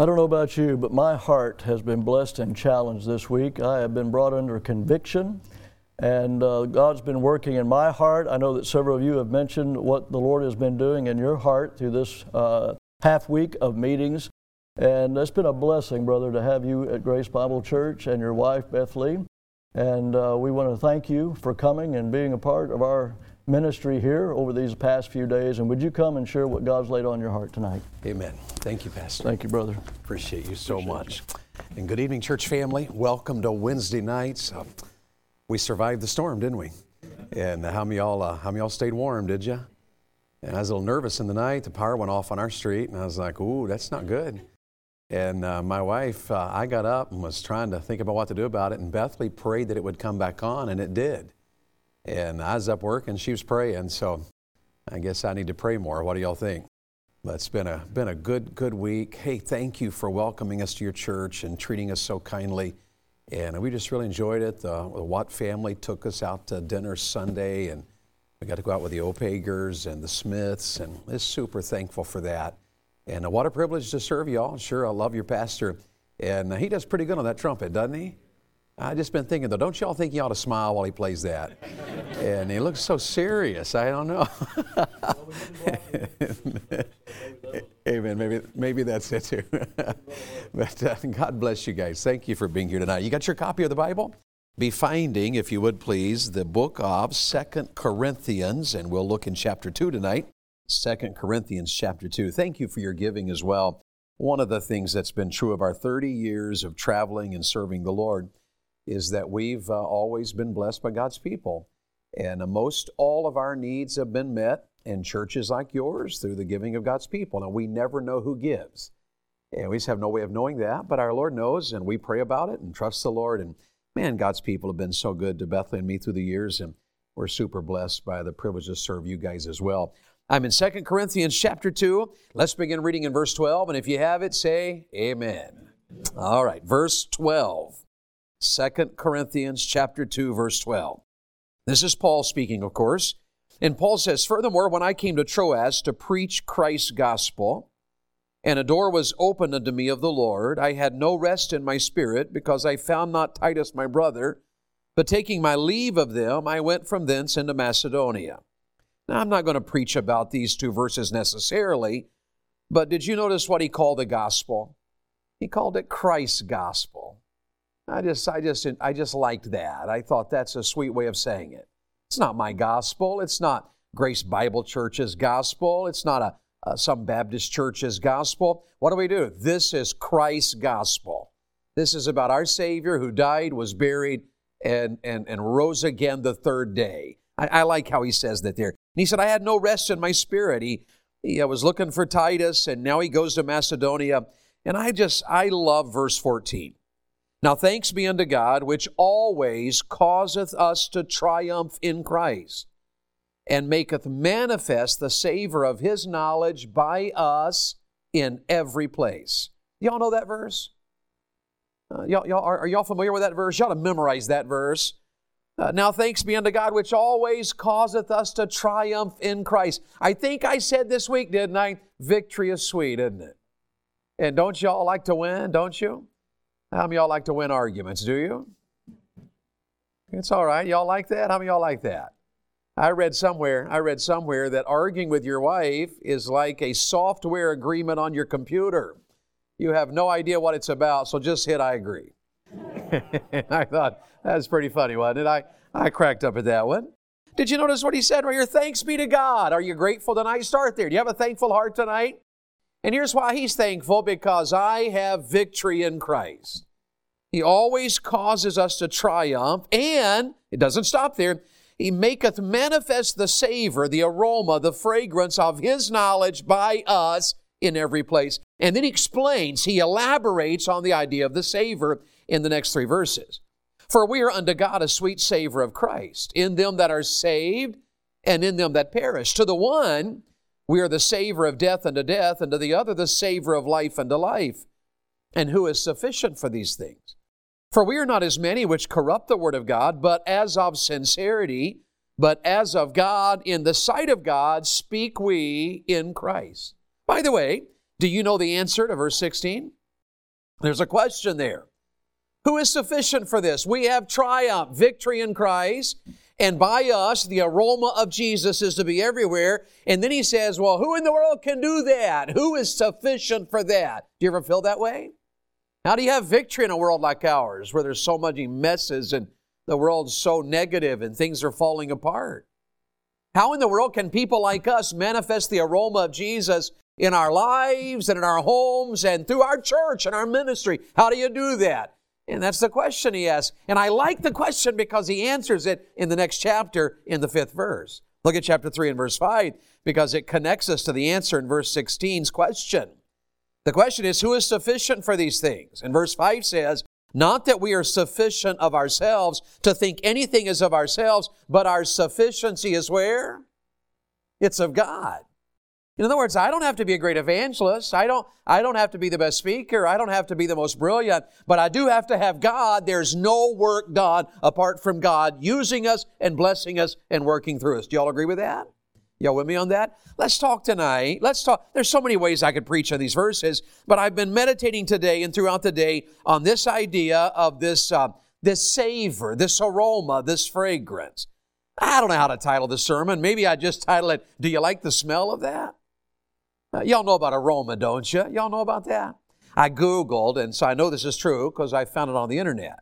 I don't know about you, but my heart has been blessed and challenged this week. I have been brought under conviction, and God's been working in my heart. I know that several of you have mentioned what the Lord has been doing in your heart through this half week of meetings. And it's been a blessing, brother, to have you at Grace Bible Church and your wife, Beth Lee. And we want to thank you for coming and being a part of our ministry here over these past few days. And would you come and share what God's laid on your heart tonight? Amen. Thank you, Pastor. Thank you, brother. Appreciate you so much. And good evening, church family. Welcome to Wednesday nights. We survived the storm, didn't we? And how many y'all stayed warm, did you? And I was a little nervous in the night. The power went off on our street, and I was like, ooh, that's not good. And my wife, I got up and was trying to think about what to do about it, and Bethany prayed that it would come back on, and it did. And I was up working, she was praying, so I guess I need to pray more. What do y'all think? But it's been a good week. Hey, thank you for welcoming us to your church and treating us so kindly. And we just really enjoyed it. The Watt family took us out to dinner Sunday, and we got to go out with the Opagers and the Smiths, and we're super thankful for that. And what a privilege to serve y'all. Sure, I love your pastor. And he does pretty good on that trumpet, doesn't he? I've just been thinking, though, don't y'all think he ought to smile while he plays that? And he looks so serious. I don't know. Amen. Maybe that's it, too. But God bless you guys. Thank you for being here tonight. You got your copy of the Bible? Be finding, if you would please, the book of 2 Corinthians, and we'll look in chapter 2 tonight. 2 Corinthians chapter 2. Thank you for your giving as well. One of the things that's been true of our 30 years of traveling and serving the Lord is that we've always been blessed by God's people. And most all of our needs have been met in churches like yours through the giving of God's people. Now, we never know who gives. And we just have no way of knowing that, but our Lord knows, and we pray about it and trust the Lord. And man, God's people have been so good to Bethany and me through the years, and we're super blessed by the privilege to serve you guys as well. I'm in 2 Corinthians chapter 2. Let's begin reading in verse 12, and if you have it, say amen. All right, verse 12. 2 Corinthians chapter 2, verse 12. This is Paul speaking, of course. And Paul says, "Furthermore, when I came to Troas to preach Christ's gospel, and a door was opened unto me of the Lord, I had no rest in my spirit, because I found not Titus my brother. But taking my leave of them, I went from thence into Macedonia." Now, I'm not going to preach about these two verses necessarily, but did you notice what he called the gospel? He called it Christ's gospel. I just liked that. I thought that's a sweet way of saying it. It's not my gospel. It's not Grace Bible Church's gospel. It's not some Baptist church's gospel. What do? This is Christ's gospel. This is about our Savior who died, was buried, and rose again the third day. I like how he says that there. And he said, I had no rest in my spirit. He was looking for Titus, and now he goes to Macedonia. And I love verse 14. Now thanks be unto God, which always causeth us to triumph in Christ, and maketh manifest the savor of His knowledge by us in every place. Y'all know that verse? Are y'all familiar with that verse? You ought to memorize that verse. Now thanks be unto God, which always causeth us to triumph in Christ. I think I said this week, didn't I? Victory is sweet, isn't it? And don't y'all like to win, don't you? How many of y'all like to win arguments, do you? It's all right. Y'all like that? How many of y'all like that? I read somewhere that arguing with your wife is like a software agreement on your computer. You have no idea what it's about, so just hit I agree. I thought, that's pretty funny, wasn't it? I cracked up at that one. Did you notice what he said right here? Thanks be to God. Are you grateful tonight? Start there. Do you have a thankful heart tonight? And here's why he's thankful, because I have victory in Christ. He always causes us to triumph, and it doesn't stop there. He maketh manifest the savor, the aroma, the fragrance of His knowledge by us in every place. And then he explains, he elaborates on the idea of the savor in the next 3 verses. For we are unto God a sweet savor of Christ, in them that are saved and in them that perish. To the one, we are the savor of death unto death, and to the other the savor of life unto life. And who is sufficient for these things? For we are not as many which corrupt the word of God, but as of sincerity, but as of God, in the sight of God, speak we in Christ. By the way, do you know the answer to verse 16? There's a question there. Who is sufficient for this? We have triumph, victory in Christ, and by us, the aroma of Jesus is to be everywhere. And then he says, well, who in the world can do that? Who is sufficient for that? Do you ever feel that way? How do you have victory in a world like ours, where there's so many messes and the world's so negative and things are falling apart? How in the world can people like us manifest the aroma of Jesus in our lives and in our homes and through our church and our ministry? How do you do that? And that's the question he asks. And I like the question because he answers it in the next chapter in the 5th verse. Look at chapter 3 and verse 5 because it connects us to the answer in verse 16's question. The question is, who is sufficient for these things? And verse 5 says, not that we are sufficient of ourselves to think anything is of ourselves, but our sufficiency is where? It's of God. In other words, I don't have to be a great evangelist. I don't have to be the best speaker. I don't have to be the most brilliant, but I do have to have God. There's no work done apart from God using us and blessing us and working through us. Do y'all agree with that? Y'all with me on that? Let's talk tonight. There's so many ways I could preach on these verses, but I've been meditating today and throughout the day on this idea of this savor, this aroma, this fragrance. I don't know how to title the sermon. Maybe I just title it, Do You Like the Smell of That? Y'all know about aroma, don't you? Y'all know about that? I Googled, and so I know this is true because I found it on the internet.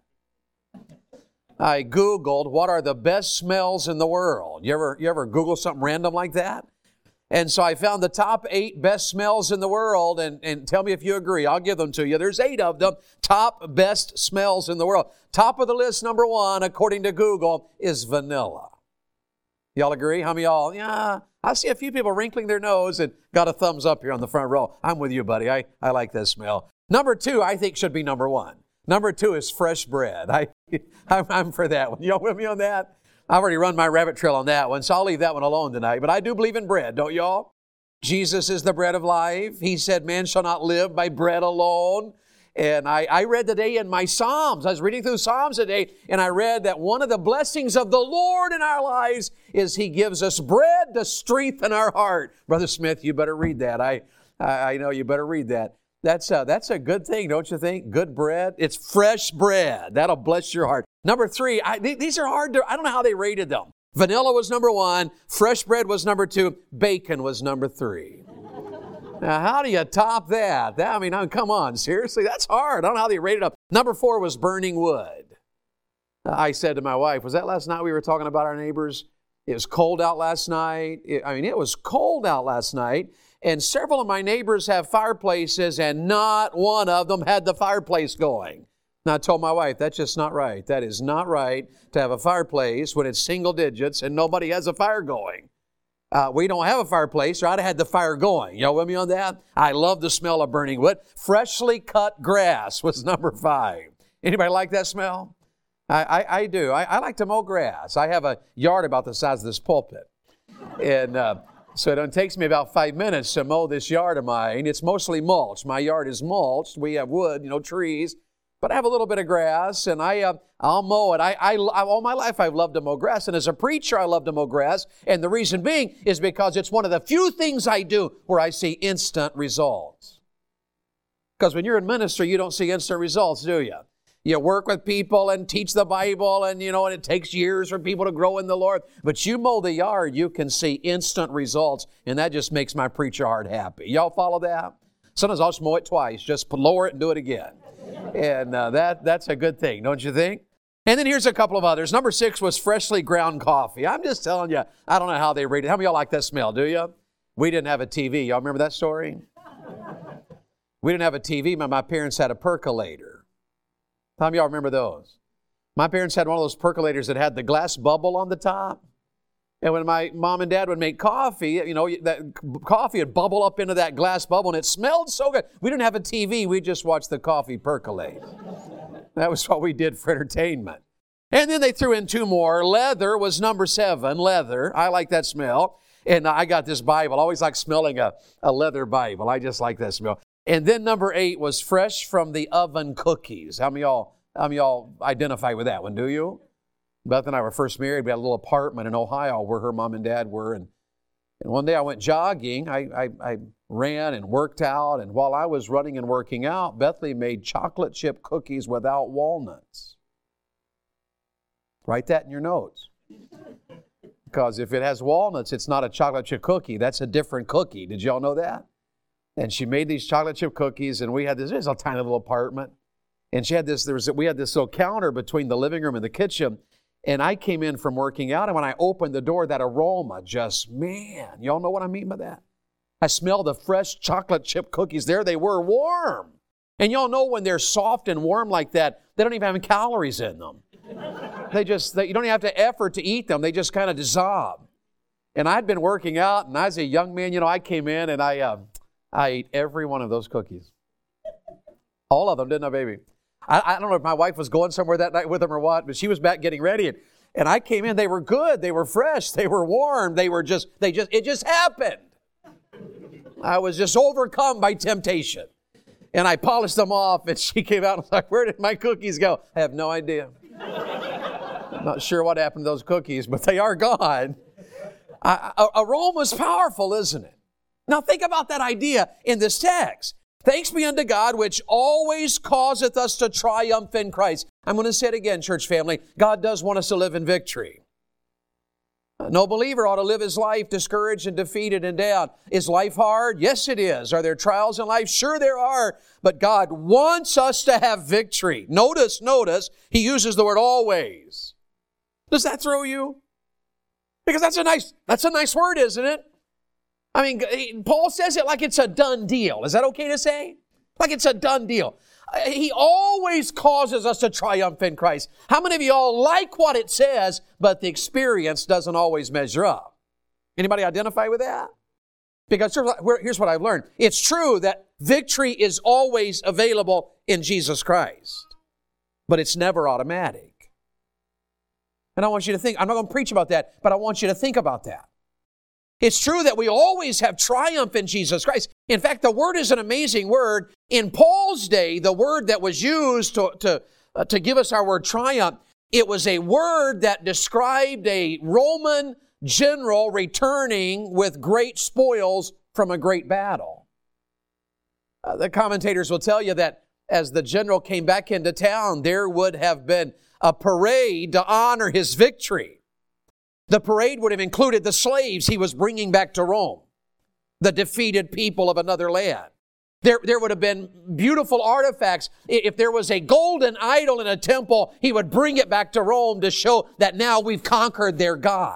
I Googled, what are the best smells in the world? You ever Google something random like that? And so I found the top 8 best smells in the world, and tell me if you agree. I'll give them to you. There's 8 of them, top best smells in the world. Top of the list, number 1, according to Google, is vanilla. Y'all agree? How many of y'all? Yeah, I see a few people wrinkling their nose and got a thumbs up here on the front row. I'm with you, buddy. I like that smell. Number 2, I think, should be number 1. Number 2 is fresh bread. I'm for that one. Y'all with me on that? I've already run my rabbit trail on that one, so I'll leave that one alone tonight. But I do believe in bread, don't y'all? Jesus is the bread of life. He said, man shall not live by bread alone. And I read today in my Psalms, I was reading through Psalms today, and I read that one of the blessings of the Lord in our lives is He gives us bread to strengthen our heart. Brother Smith, you better read that. I know you better read that. That's a good thing, don't you think? Good bread. It's fresh bread. That'll bless your heart. Number 3, these are hard to, I don't know how they rated them. Vanilla was number 1. Fresh bread was number 2. Bacon was number 3. Now, how do you top that? Come on, seriously, that's hard. I don't know how they rated up. Number 4 was burning wood. I said to my wife, was that last night we were talking about our neighbors? It was cold out last night. It was cold out last night. And several of my neighbors have fireplaces, and not one of them had the fireplace going. And I told my wife, that's just not right. That is not right to have a fireplace when it's single digits and nobody has a fire going. We don't have a fireplace, or I'd have had the fire going. Y'all with me on that? I love the smell of burning wood. Freshly cut grass was number 5. Anybody like that smell? I do. I like to mow grass. I have a yard about the size of this pulpit. And so it takes me about 5 minutes to mow this yard of mine. It's mostly mulch. My yard is mulched. We have wood, trees. But I have a little bit of grass, and I'll mow it. All my life I've loved to mow grass, and as a preacher I love to mow grass. And the reason being is because it's one of the few things I do where I see instant results. Because when you're in ministry, you don't see instant results, do you? You work with people and teach the Bible, and and it takes years for people to grow in the Lord. But you mow the yard, you can see instant results, and that just makes my preacher heart happy. Y'all follow that? Sometimes I'll just mow it twice, just lower it and do it again. And that's a good thing, don't you think? And then here's a couple of others. Number 6 was freshly ground coffee. I'm just telling you, I don't know how they rated it. How many of y'all like that smell, do you? We didn't have a TV. Y'all remember that story? We didn't have a TV, but my parents had a percolator. How many of y'all remember those? My parents had one of those percolators that had the glass bubble on the top. And when my mom and dad would make coffee, that coffee would bubble up into that glass bubble, and it smelled so good. We didn't have a TV. We just watched the coffee percolate. That was what we did for entertainment. And then they threw in 2 more. Leather was number 7, leather. I like that smell. And I got this Bible. I always like smelling a leather Bible. I just like that smell. And then number 8 was fresh from the oven cookies. How many of y'all identify with that one, do you? Beth and I were first married. We had a little apartment in Ohio where her mom and dad were. And one day I went jogging. I ran and worked out. And while I was running and working out, Bethany made chocolate chip cookies without walnuts. Write that in your notes. Because if it has walnuts, it's not a chocolate chip cookie. That's a different cookie. Did y'all know that? And she made these chocolate chip cookies, and we had this, it was a tiny little apartment. And she had this, we had this little counter between the living room and the kitchen. And I came in from working out, and when I opened the door, that aroma just, man, y'all know what I mean by that? I smelled the fresh chocolate chip cookies. There they were, warm. And y'all know when they're soft and warm like that, they don't even have calories in them. You don't even have to effort to eat them. They just kind of dissolve. And I'd been working out, and as a young man, I came in and I ate every one of those cookies. All of them, didn't I, baby? I don't know if my wife was going somewhere that night with them or what, but she was back getting ready. And I came in, they were good, they were fresh, they were warm, it just happened. I was just overcome by temptation. And I polished them off, and she came out and was like, where did my cookies go? I have no idea. I'm not sure what happened to those cookies, but they are gone. Aroma's powerful, isn't it? Now think about that idea in this text. Thanks be unto God, which always causeth us to triumph in Christ. I'm going to say it again, church family. God does want us to live in victory. No believer ought to live his life discouraged and defeated and down. Is life hard? Yes, it is. Are there trials in life? Sure there are. But God wants us to have victory. Notice, He uses the word always. Does that throw you? Because that's a nice word, isn't it? I mean, Paul says it like it's a done deal. Is that okay to say? Like it's a done deal. He always causes us to triumph in Christ. How many of y'all like what it says, but the experience doesn't always measure up? Anybody identify with that? Because here's what I've learned. It's true that victory is always available in Jesus Christ, but it's never automatic. And I want you to think, I'm not going to preach about that, but I want you to think about that. It's true that we always have triumph in Jesus Christ. In fact, the word is an amazing word. In Paul's day, the word that was used to give us our word triumph, it was a word that described a Roman general returning with great spoils from a great battle. The commentators will tell you that as the general came back into town, there would have been a parade to honor his victory. The parade would have included the slaves he was bringing back to Rome, the defeated people of another land. There would have been beautiful artifacts. If there was a golden idol in a temple, he would bring it back to Rome to show that now we've conquered their God.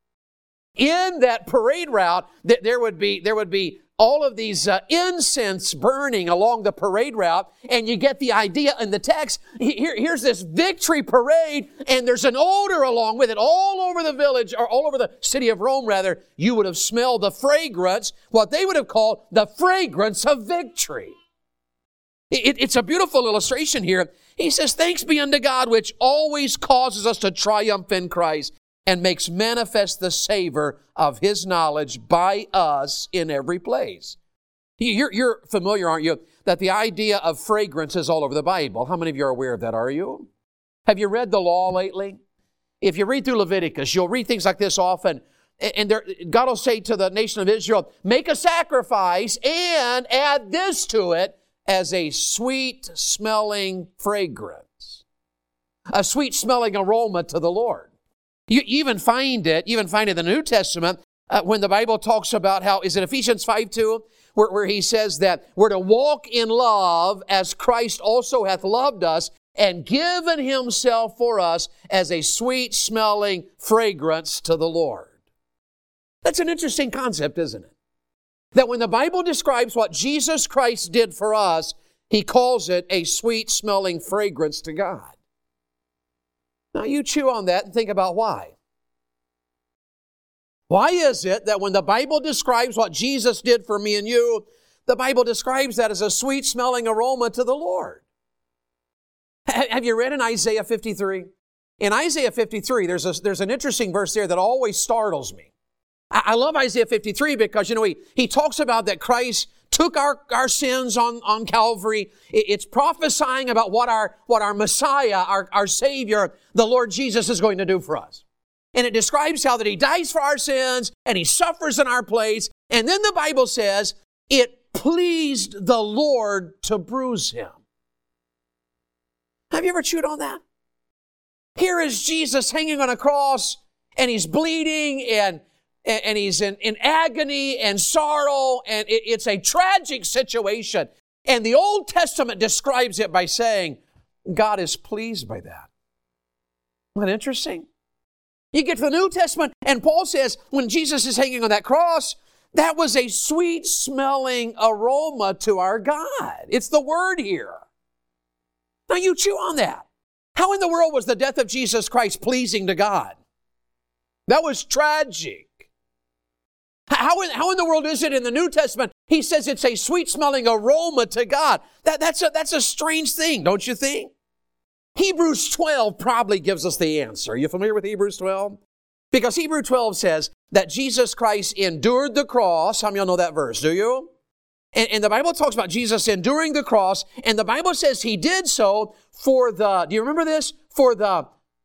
In that parade route, there would be all of these incense burning along the parade route, and you get the idea in the text. Here's this victory parade, and there's an odor along with it. All over the village, or all over the city of Rome, rather, you would have smelled the fragrance, what they would have called the fragrance of victory. It's a beautiful illustration here. He says, thanks be unto God, which always causes us to triumph in Christ, and makes manifest the savor of His knowledge by us in every place. You're familiar, aren't you, that the idea of fragrance is all over the Bible. How many of you are aware of that, are you? Have you read the law lately? If you read through Leviticus, you'll read things like this often. And God will say to the nation of Israel, make a sacrifice and add this to it as a sweet-smelling fragrance. A sweet-smelling aroma to the Lord. You even find it in the New Testament when the Bible talks about how, is it Ephesians 5:2, where he says that we're to walk in love as Christ also hath loved us and given Himself for us as a sweet-smelling fragrance to the Lord. That's an interesting concept, isn't it? That when the Bible describes what Jesus Christ did for us, He calls it a sweet-smelling fragrance to God. Now you chew on that and think about why. Why is it that when the Bible describes what Jesus did for me and you, the Bible describes that as a sweet-smelling aroma to the Lord? Have you read in Isaiah 53? In Isaiah 53, there's an interesting verse there that always startles me. I love Isaiah 53 because, he talks about that Christ took our sins on Calvary. It's prophesying about what our Messiah, our Savior, the Lord Jesus is going to do for us. And it describes how that He dies for our sins and He suffers in our place. And then the Bible says it pleased the Lord to bruise him. Have you ever chewed on that? Here is Jesus hanging on a cross, and he's bleeding, and he's in agony and sorrow, and it's a tragic situation. And the Old Testament describes it by saying, God is pleased by that. Isn't that interesting? You get to the New Testament, and Paul says, when Jesus is hanging on that cross, that was a sweet-smelling aroma to our God. It's the word here. Now you chew on that. How in the world was the death of Jesus Christ pleasing to God? That was tragic. How in the world is it in the New Testament? He says it's a sweet-smelling aroma to God. That's a strange thing, don't you think? Hebrews 12 probably gives us the answer. Are you familiar with Hebrews 12? Because Hebrews 12 says that Jesus Christ endured the cross. How many of y'all know that verse? Do you? And the Bible talks about Jesus enduring the cross, and the Bible says he did so for do you remember this? For the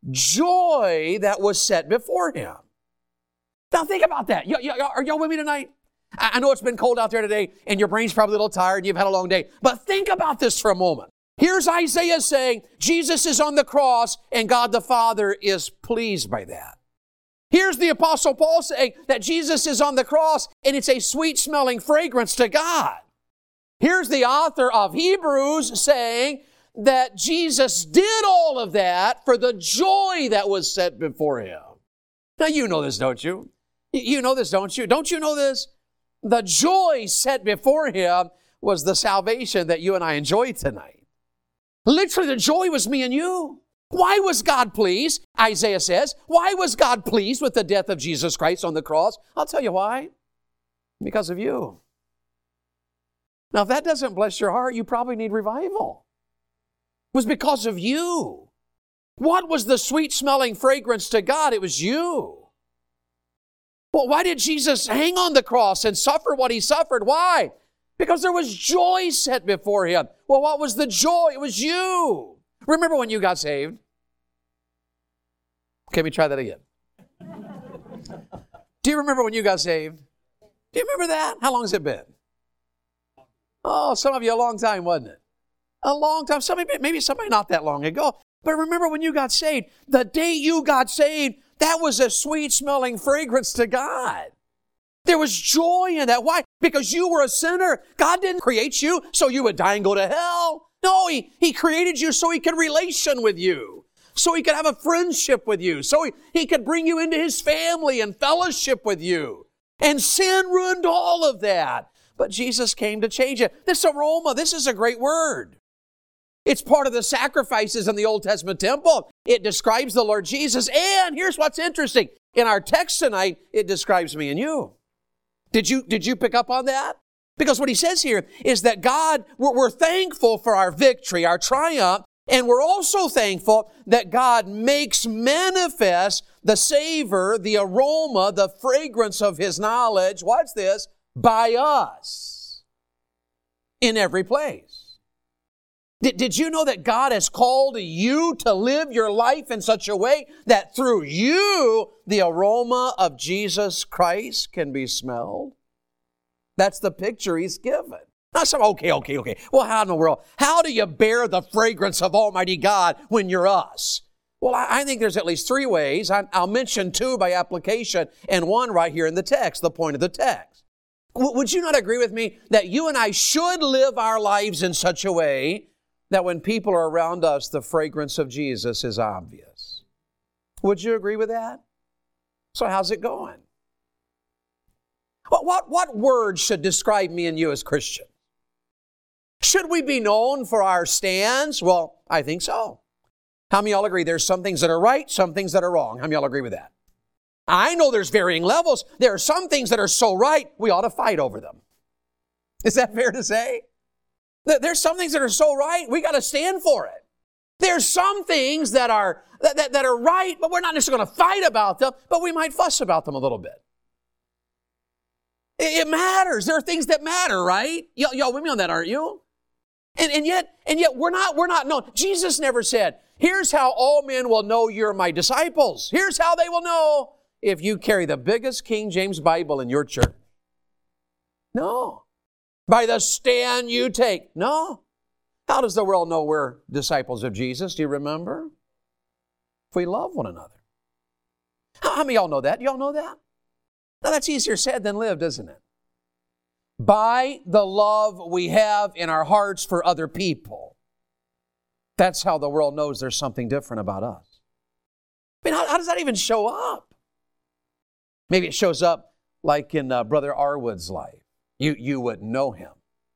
joy that was set before him. Now think about that. Are y'all with me tonight? I know it's been cold out there today, and your brain's probably a little tired, and you've had a long day. But think about this for a moment. Here's Isaiah saying, Jesus is on the cross, and God the Father is pleased by that. Here's the Apostle Paul saying that Jesus is on the cross, and it's a sweet-smelling fragrance to God. Here's the author of Hebrews saying that Jesus did all of that for the joy that was set before him. Now, you know this, don't you? You know this, don't you? Don't you know this? The joy set before him was the salvation that you and I enjoy tonight. Literally, the joy was me and you. Why was God pleased? Isaiah says, why was God pleased with the death of Jesus Christ on the cross? I'll tell you why. Because of you. Now, if that doesn't bless your heart, you probably need revival. It was because of you. What was the sweet-smelling fragrance to God? It was you. Well, why did Jesus hang on the cross and suffer what he suffered? Why? Because there was joy set before him. Well, what was the joy? It was you. Remember when you got saved? Can we try that again? Do you remember when you got saved? Do you remember that? How long has it been? Oh, some of you a long time, wasn't it? A long time. Maybe somebody not that long ago. But remember when you got saved, the day you got saved, that was a sweet-smelling fragrance to God. There was joy in that. Why? Because you were a sinner. God didn't create you so you would die and go to hell. No, He created you so He could relation with you, so He could have a friendship with you, so He could bring you into His family and fellowship with you. And sin ruined all of that. But Jesus came to change it. This aroma, this is a great word. It's part of the sacrifices in the Old Testament temple. It describes the Lord Jesus. And here's what's interesting. In our text tonight, it describes me and you. Did you pick up on that? Because what he says here is that God, we're thankful for our victory, our triumph, and we're also thankful that God makes manifest the savor, the aroma, the fragrance of His knowledge, watch this, by us in every place. Did you know that God has called you to live your life in such a way that through you, the aroma of Jesus Christ can be smelled? That's the picture He's given. Now, okay. Well, how in the world? How do you bear the fragrance of Almighty God when you're us? Well, I think there's at least three ways. I'll mention two by application and one right here in the text, the point of the text. Would you not agree with me that you and I should live our lives in such a way that when people are around us, the fragrance of Jesus is obvious? Would you agree with that? So how's it going? What words should describe me and you as Christians? Should we be known for our stands? Well, I think so. How many of y'all agree there's some things that are right, some things that are wrong? How many of y'all agree with that? I know there's varying levels. There are some things that are so right, we ought to fight over them. Is that fair to say? There's some things that are so right, we got to stand for it. There's some things that are right, but we're not necessarily going to fight about them, but we might fuss about them a little bit. It matters. There are things that matter, right? Y'all with me on that, aren't you? And yet we're not known. Jesus never said, here's how all men will know you're my disciples. Here's how they will know if you carry the biggest King James Bible in your church. No. by the stand you take. No. How does the world know we're disciples of Jesus? Do you remember? If we love one another. How many of y'all know that? Y'all know that? Now that's easier said than lived, isn't it? By the love we have in our hearts for other people. That's how the world knows there's something different about us. I mean, how does that even show up? Maybe it shows up like in Brother Arwood's life. You wouldn't know him.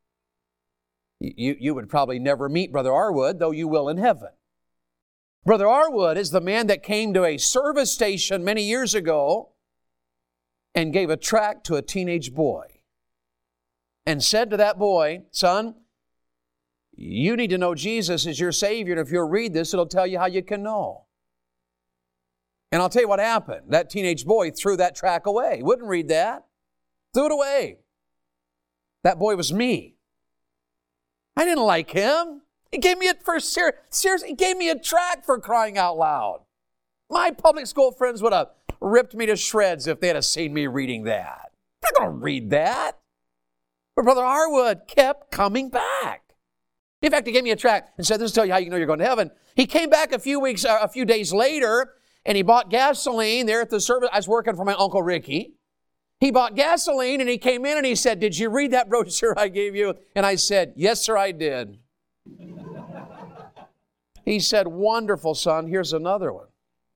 You would probably never meet Brother Arwood, though you will in heaven. Brother Arwood is the man that came to a service station many years ago and gave a tract to a teenage boy and said to that boy, son, you need to know Jesus as your Savior, and if you'll read this, it'll tell you how you can know. And I'll tell you what happened. That teenage boy threw that tract away. Wouldn't read that. Threw it away. That boy was me. I didn't like him. He gave me seriously, he gave me a tract for crying out loud. My public school friends would have ripped me to shreds if they had seen me reading that. I'm not going to read that. But Brother Arwood kept coming back. In fact, he gave me a tract and said, this will tell you how you know you're going to heaven. He came back a few days later, and he bought gasoline there at the service. I was working for my Uncle Ricky. He bought gasoline, and he came in and he said, did you read that brochure I gave you? And I said, yes, sir, I did. He said, wonderful, son, here's another one.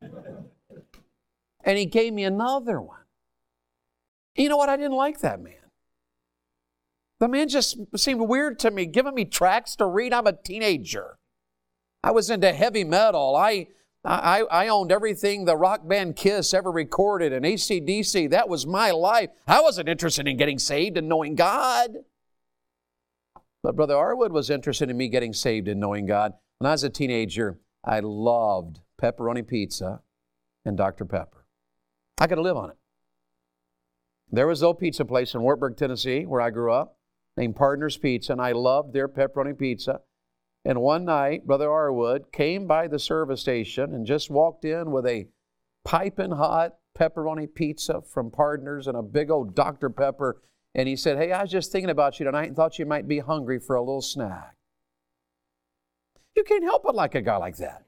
And he gave me another one. You know what? I didn't like that man. The man just seemed weird to me, giving me tracts to read. I'm a teenager. I was into heavy metal. I owned everything the rock band Kiss ever recorded, and AC/DC. That was my life. I wasn't interested in getting saved and knowing God. But Brother Arwood was interested in me getting saved and knowing God. When I was a teenager, I loved pepperoni pizza and Dr. Pepper. I could live on it. There was a pizza place in Wartburg, Tennessee, where I grew up, named Partners Pizza, and I loved their pepperoni pizza. And one night, Brother Arwood came by the service station and just walked in with a piping hot pepperoni pizza from Partners and a big old Dr. Pepper. And he said, hey, I was just thinking about you tonight and thought you might be hungry for a little snack. You can't help but like a guy like that.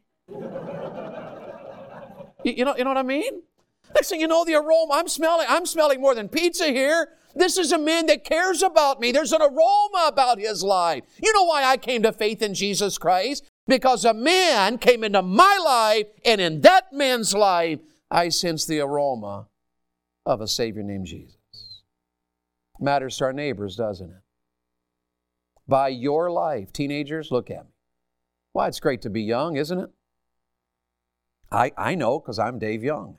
You know what I mean? Next thing you know, the aroma, I'm smelling more than pizza here. This is a man that cares about me. There's an aroma about his life. You know why I came to faith in Jesus Christ? Because a man came into my life, and in that man's life, I sensed the aroma of a Savior named Jesus. Matters to our neighbors, doesn't it? By your life, teenagers, look at me. Why, it's great to be young, isn't it? I know, because I'm Dave Young.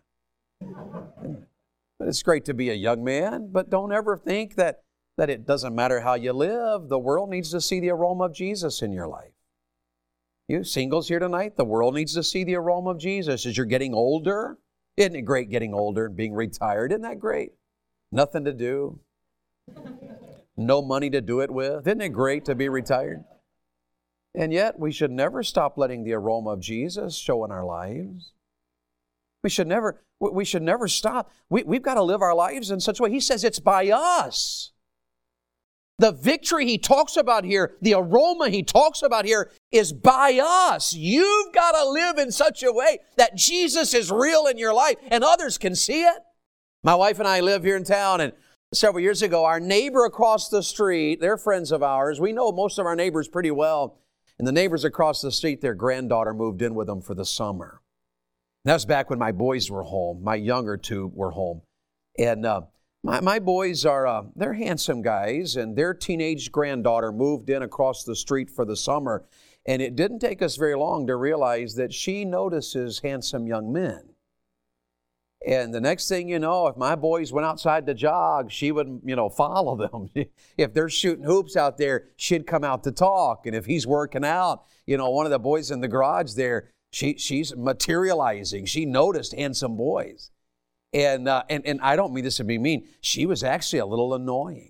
But it's great to be a young man, but don't ever think that it doesn't matter how you live. The world needs to see the aroma of Jesus in your life. You singles here tonight, the world needs to see the aroma of Jesus as you're getting older. Isn't it great getting older and being retired? Isn't that great? Nothing to do. No money to do it with. Isn't it great to be retired? And yet, we should never stop letting the aroma of Jesus show in our lives. We should never stop. We've got to live our lives in such a way. He says it's by us. The victory he talks about here, the aroma he talks about here is by us. You've got to live in such a way that Jesus is real in your life and others can see it. My wife and I live here in town, and several years ago, our neighbor across the street, they're friends of ours. We know most of our neighbors pretty well. And the neighbors across the street, their granddaughter moved in with them for the summer. That was back when my boys were home. My younger two were home. And my boys are, they're handsome guys, and their teenage granddaughter moved in across the street for the summer. And it didn't take us very long to realize that she notices handsome young men. And the next thing you know, if my boys went outside to jog, she would, follow them. If they're shooting hoops out there, she'd come out to talk. And if he's working out, one of the boys in the garage there, she's materializing. She noticed handsome boys. And I don't mean this to be mean. She was actually a little annoying.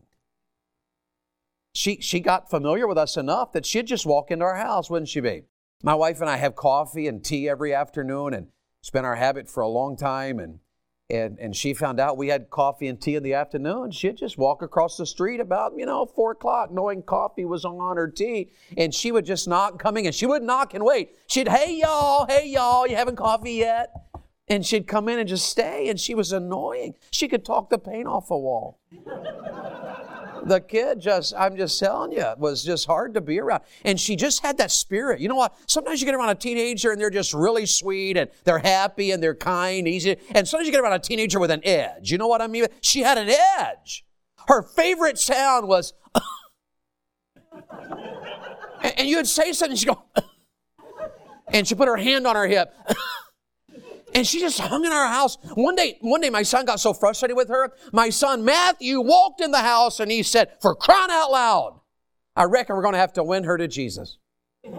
She got familiar with us enough that she'd just walk into our house, wouldn't she, babe? My wife and I have coffee and tea every afternoon, and it's been our habit for a long time. And she found out we had coffee and tea in the afternoon. She'd just walk across the street about, 4 o'clock, knowing coffee was on or tea. And she would just knock, coming, and she would knock and wait. She'd, hey, y'all, you having coffee yet? And she'd come in and just stay, and she was annoying. She could talk the paint off a wall. The kid I'm just telling you, it was just hard to be around. And she just had that spirit. You know what? Sometimes you get around a teenager and they're just really sweet and they're happy and they're kind, easy. And sometimes you get around a teenager with an edge. You know what I mean? She had an edge. Her favorite sound was, and you would say something, she'd go, and she put her hand on her hip. And she just hung in our house. One day my son got so frustrated with her. My son Matthew walked in the house and he said, for crying out loud, I reckon we're going to have to win her to Jesus. And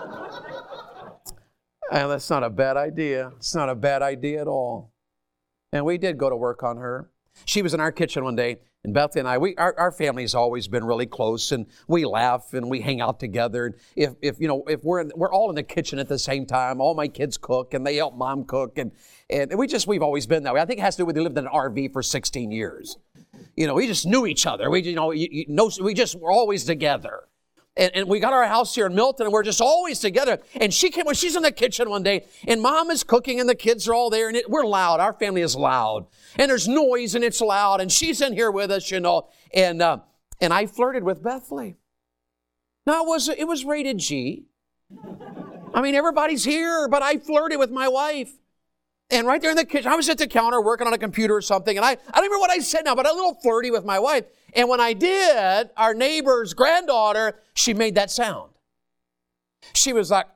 that's not a bad idea. It's not a bad idea at all. And we did go to work on her. She was in our kitchen one day, and Bethany and I, our family's always been really close, and we laugh and we hang out together. And if we're all in the kitchen at the same time, all my kids cook and they help mom cook, and we've always been that way. I think it has to do with we lived in an RV for 16 years. We just knew each other. We just were always together. And we got our house here in Milton, and we're just always together. And she's in the kitchen one day, and mom is cooking, and the kids are all there, and we're loud. Our family is loud. And there's noise, and it's loud. And she's in here with us, And I flirted with Bethany. Now, it was rated G. I mean, everybody's here, but I flirted with my wife. And right there in the kitchen, I was at the counter working on a computer or something, and I don't remember what I said now, but I was a little flirty with my wife. And when I did, our neighbor's granddaughter, she made that sound. She was like,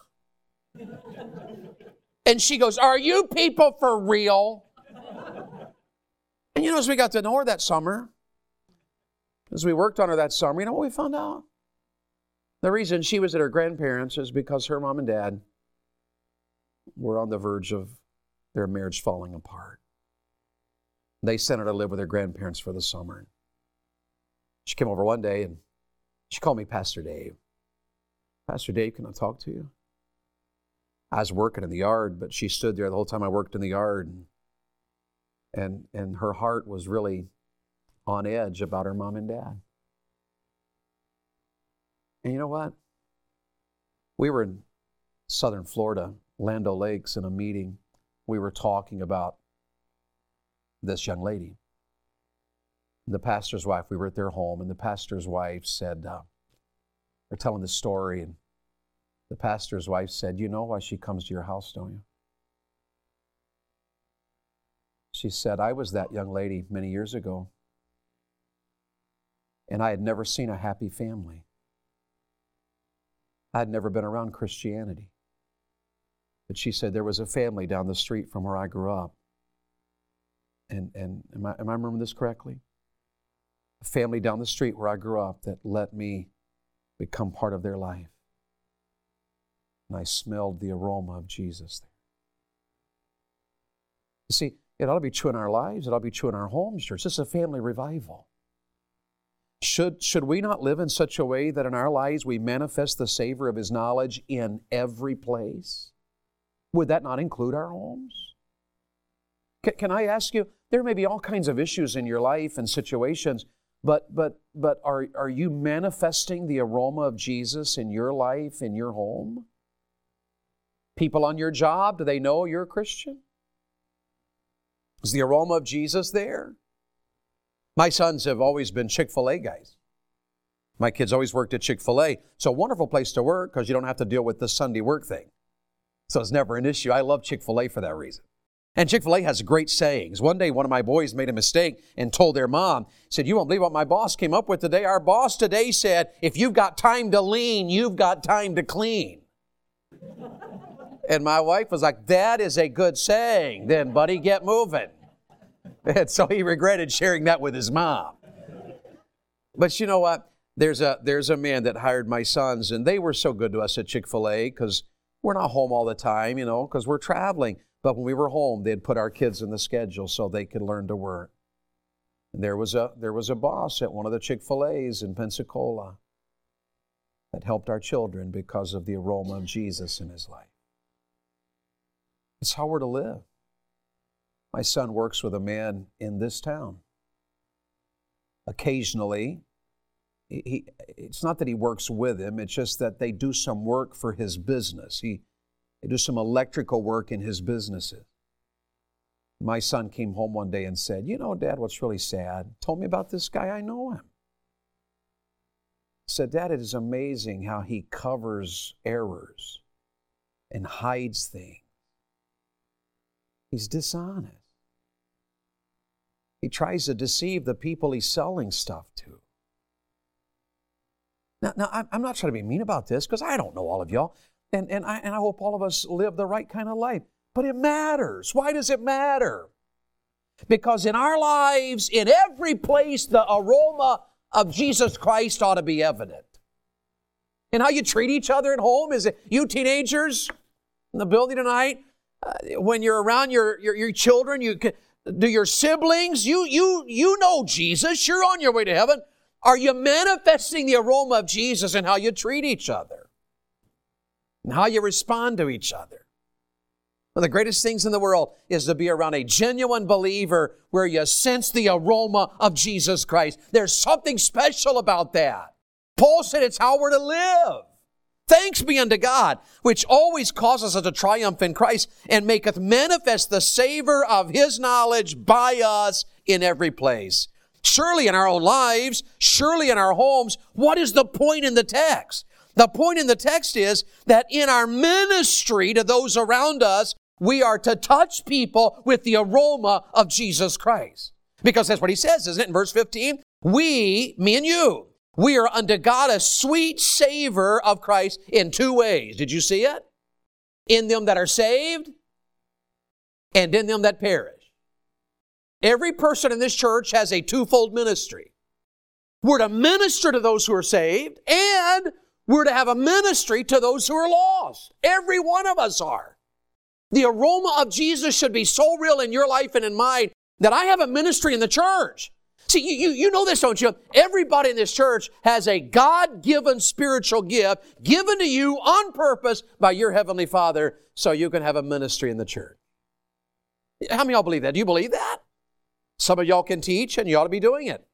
and she goes, are you people for real? And as we got to know her that summer, as we worked on her that summer, you know what we found out? The reason she was at her grandparents' is because her mom and dad were on the verge of their marriage falling apart. They sent her to live with her grandparents for the summer. She came over one day and she called me Pastor Dave. Pastor Dave, can I talk to you? I was working in the yard, but she stood there the whole time I worked in the yard. And her heart was really on edge about her mom and dad. And you know what? We were in southern Florida, Land O'Lakes, in a meeting. We were talking about this young lady. The pastor's wife, we were at their home, and the pastor's wife said, they're telling the story, and the pastor's wife said, you know why she comes to your house, don't you? She said, I was that young lady many years ago, and I had never seen a happy family. I had never been around Christianity. But she said there was a family down the street from where I grew up. And am I remembering this correctly? A family down the street where I grew up that let me become part of their life. And I smelled the aroma of Jesus there. You see, it ought to be true in our lives. It ought to be true in our homes, church. This is a family revival. Should we not live in such a way that in our lives we manifest the savor of His knowledge in every place? Would that not include our homes? Can I ask you, there may be all kinds of issues in your life and situations, but are you manifesting the aroma of Jesus in your life, in your home? People on your job, do they know you're a Christian? Is the aroma of Jesus there? My sons have always been Chick-fil-A guys. My kids always worked at Chick-fil-A. It's a wonderful place to work because you don't have to deal with the Sunday work thing. So it's never an issue. I love Chick-fil-A for that reason. And Chick-fil-A has great sayings. One day, one of my boys made a mistake and told their mom, said, you won't believe what my boss came up with today. Our boss today said, if you've got time to lean, you've got time to clean. And my wife was like, that is a good saying. Then, buddy, get moving. And so he regretted sharing that with his mom. But you know what? There's a man that hired my sons, and they were so good to us at Chick-fil-A because we're not home all the time, because we're traveling. But when we were home, they'd put our kids in the schedule so they could learn to work. And there was a boss at one of the Chick-fil-A's in Pensacola that helped our children because of the aroma of Jesus in his life. It's how we're to live. My son works with a man in this town. Occasionally, it's not that he works with him, it's just that they do some work for his business. They do some electrical work in his businesses. My son came home one day and said, "You know, Dad, what's really sad?" Told me about this guy, I know him. Said, "Dad, it is amazing how he covers errors and hides things. He's dishonest. He tries to deceive the people he's selling stuff to." Now I'm not trying to be mean about this, because I don't know all of y'all, and I hope all of us live the right kind of life. But it matters. Why does it matter? Because in our lives, in every place, the aroma of Jesus Christ ought to be evident. And how you treat each other at home. Is it you teenagers in the building tonight? When you're around your children, do your siblings, you know Jesus, you're on your way to heaven. Are you manifesting the aroma of Jesus in how you treat each other? And how you respond to each other? One of the greatest things in the world is to be around a genuine believer where you sense the aroma of Jesus Christ. There's something special about that. Paul said it's how we're to live. Thanks be unto God, which always causes us to triumph in Christ and maketh manifest the savor of His knowledge by us in every place. Surely in our own lives, surely in our homes, what is the point in the text? The point in the text is that in our ministry to those around us, we are to touch people with the aroma of Jesus Christ. Because that's what he says, isn't it? In verse 15, we, me and you, we are unto God a sweet savor of Christ in two ways. Did you see it? In them that are saved and in them that perish. Every person in this church has a twofold ministry. We're to minister to those who are saved, and we're to have a ministry to those who are lost. Every one of us are. The aroma of Jesus should be so real in your life and in mine that I have a ministry in the church. See, you know this, don't you? Everybody in this church has a God-given spiritual gift given to you on purpose by your Heavenly Father so you can have a ministry in the church. How many of y'all believe that? Do you believe that? Some of y'all can teach, and you ought to be doing it.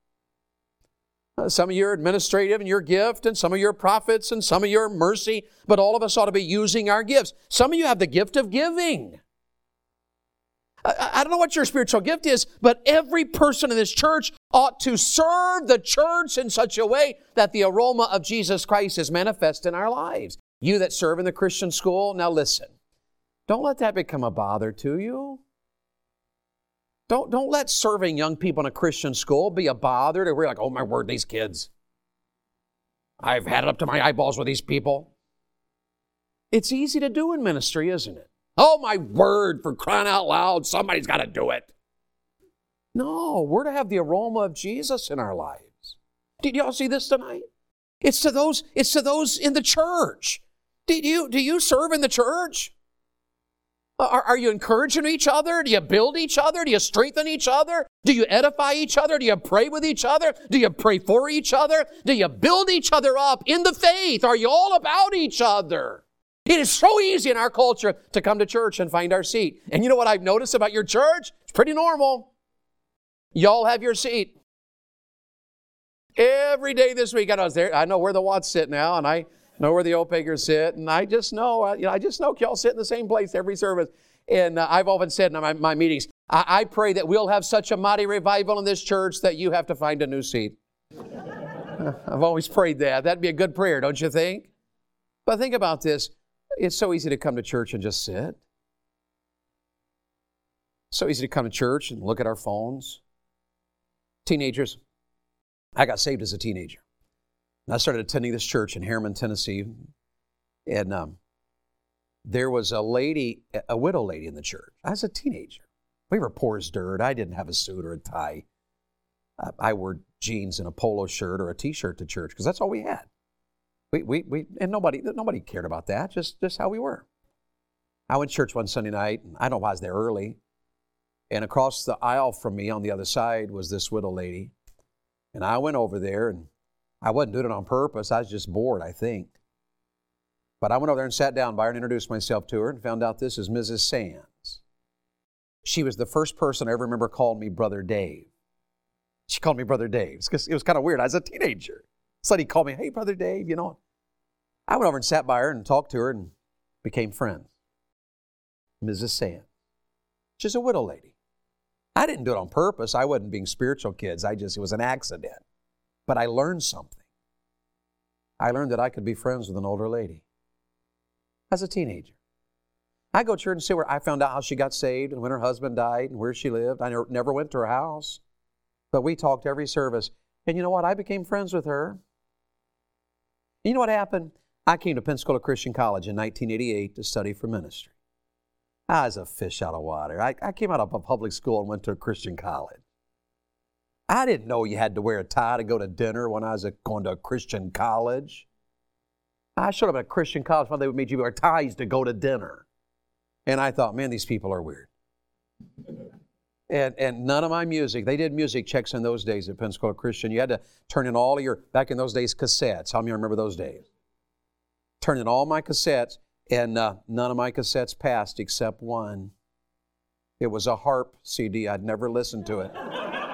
Some of you are administrative in your gift, and some of you are prophets, and some of you are mercy, but all of us ought to be using our gifts. Some of you have the gift of giving. I don't know what your spiritual gift is, but every person in this church ought to serve the church in such a way that the aroma of Jesus Christ is manifest in our lives. You that serve in the Christian school, now listen. Don't let that become a bother to you. Don't let serving young people in a Christian school be a bother to where you're like, oh my word, these kids. I've had it up to my eyeballs with these people. It's easy to do in ministry, isn't it? Oh my word, for crying out loud, somebody's got to do it. No, we're to have the aroma of Jesus in our lives. Did y'all see this tonight? It's to those in the church. Do you serve in the church? Are you encouraging each other? Do you build each other? Do you strengthen each other? Do you edify each other? Do you pray with each other? Do you pray for each other? Do you build each other up in the faith? Are you all about each other? It is so easy in our culture to come to church and find our seat. And you know what I've noticed about your church? It's pretty normal. Y'all have your seat. Every day this week, I was there. I know where the Watts sit now, and I know where the Opegers sit, and I just know y'all sit in the same place every service. And I've often said in my meetings, I pray that we'll have such a mighty revival in this church that you have to find a new seat. I've always prayed that. That'd be a good prayer, don't you think? But think about this. It's so easy to come to church and just sit. So easy to come to church and look at our phones. Teenagers, I got saved as a teenager. And I started attending this church in Harriman, Tennessee. And there was a widow lady in the church. I was a teenager. We were poor as dirt. I didn't have a suit or a tie. I wore jeans and a polo shirt or a T-shirt to church because that's all we had. And nobody cared about that, just how we were. I went to church one Sunday night, and I don't know why I was there early. And across the aisle from me on the other side was this widow lady. And I went over there, and I wasn't doing it on purpose. I was just bored, I think. But I went over there and sat down by her and introduced myself to her and found out this is Mrs. Sands. She was the first person I ever remember called me Brother Dave. She called me Brother Dave because it was kind of weird. I was a teenager. Somebody called me, hey, Brother Dave, you know. I went over and sat by her and talked to her and became friends. Mrs. Sands. She's a widow lady. I didn't do it on purpose. I wasn't being spiritual, kids. It was an accident. But I learned something. I learned that I could be friends with an older lady as a teenager. I go to her and see where I found out how she got saved and when her husband died and where she lived. I never went to her house, but we talked every service. And you know what? I became friends with her. You know what happened? I came to Pensacola Christian College in 1988 to study for ministry. I was a fish out of water. I came out of a public school and went to a Christian college. I didn't know you had to wear a tie to go to dinner when I was going to a Christian college. I showed up at a Christian college when they would make you wear ties to go to dinner. And I thought, man, these people are weird. And none of my music, they did music checks in those days at Pensacola Christian. You had to turn in all of your, back in those days, cassettes. How many remember those days? Turn in all my cassettes, and none of my cassettes passed except one. It was a harp CD. I'd never listened to it.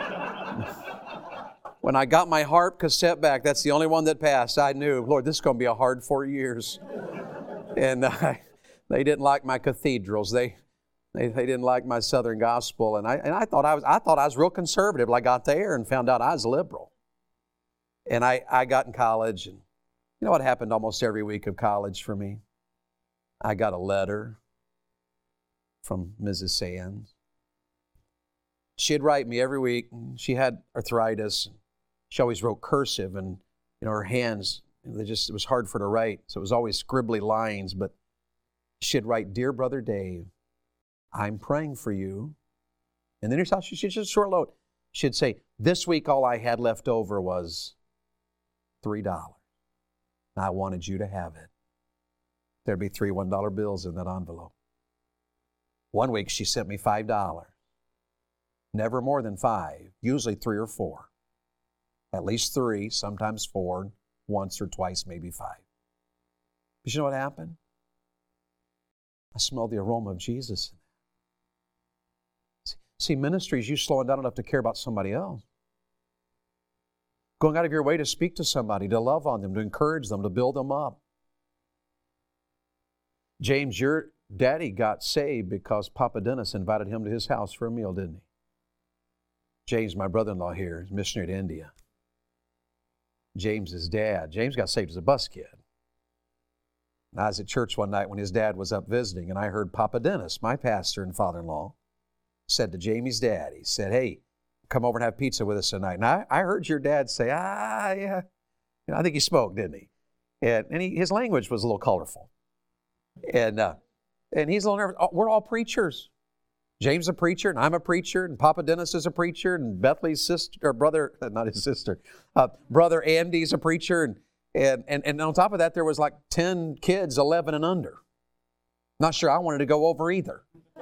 When I got my harp cassette back, that's the only one that passed. I knew, Lord, this is going to be a hard 4 years. And they didn't like my cathedrals. They didn't like my Southern gospel. And I thought I was real conservative till I got there and found out I was liberal. And I got in college, and you know what happened almost every week of college for me? I got a letter from Mrs. Sands. She'd write me every week. She had arthritis. She always wrote cursive, and you know her hands, it was hard for her to write, so it was always scribbly lines. But she'd write, "Dear Brother Dave, I'm praying for you." And then here's how she'd just short note. She'd say, "This week all I had left over was $3. And I wanted you to have it." There'd be 3 $1 bills in that envelope. One week she sent me $5. Never more than 5, usually 3 or 4. At least 3, sometimes 4, once or twice, maybe 5. But you know what happened? I smelled the aroma of Jesus. See, ministry is you slowing down enough to care about somebody else. Going out of your way to speak to somebody, to love on them, to encourage them, to build them up. James, your daddy got saved because Papa Dennis invited him to his house for a meal, didn't he? James, my brother-in-law here, is missionary to India. James's dad. James got saved as a bus kid. And I was at church one night when his dad was up visiting, and I heard Papa Dennis, my pastor and father-in-law, said to Jamie's dad, he said, "Hey, come over and have pizza with us tonight." And I heard your dad say, yeah. You know, I think he spoke, didn't he? And his language was a little colorful. And he's a little nervous. Oh, we're all preachers. James is a preacher, and I'm a preacher, and Papa Dennis is a preacher, and Bethley's sister, or brother, not his sister, brother Andy's a preacher, and on top of that, there was like 10 kids, 11 and under. Not sure I wanted to go over either.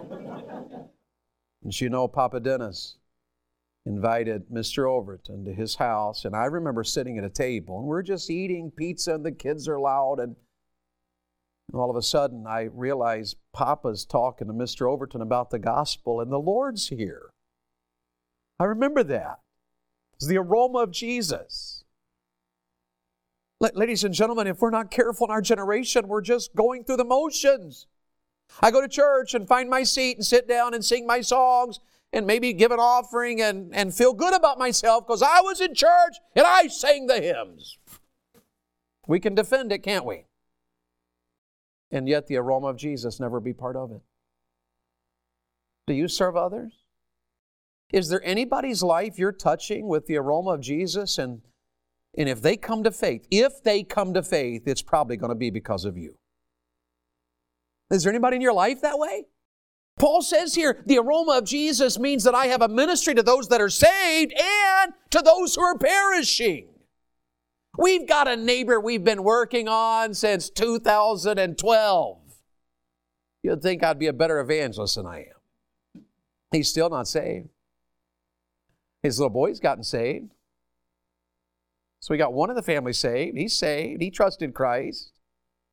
And you know, Papa Dennis invited Mr. Overton to his house, and I remember sitting at a table, and we're just eating pizza, and the kids are loud, and all of a sudden, I realized Papa's talking to Mr. Overton about the gospel, and the Lord's here. I remember that. It's the aroma of Jesus. Ladies and gentlemen, if we're not careful in our generation, we're just going through the motions. I go to church and find my seat and sit down and sing my songs and maybe give an offering and feel good about myself because I was in church and I sang the hymns. We can defend it, can't we? And yet the aroma of Jesus never be part of it. Do you serve others? Is there anybody's life you're touching with the aroma of Jesus? And if they come to faith, it's probably going to be because of you. Is there anybody in your life that way? Paul says here, the aroma of Jesus means that I have a ministry to those that are saved and to those who are perishing. We've got a neighbor we've been working on since 2012. You'd think I'd be a better evangelist than I am. He's still not saved. His little boy's gotten saved. So we got one of the family saved. He's saved. He trusted Christ.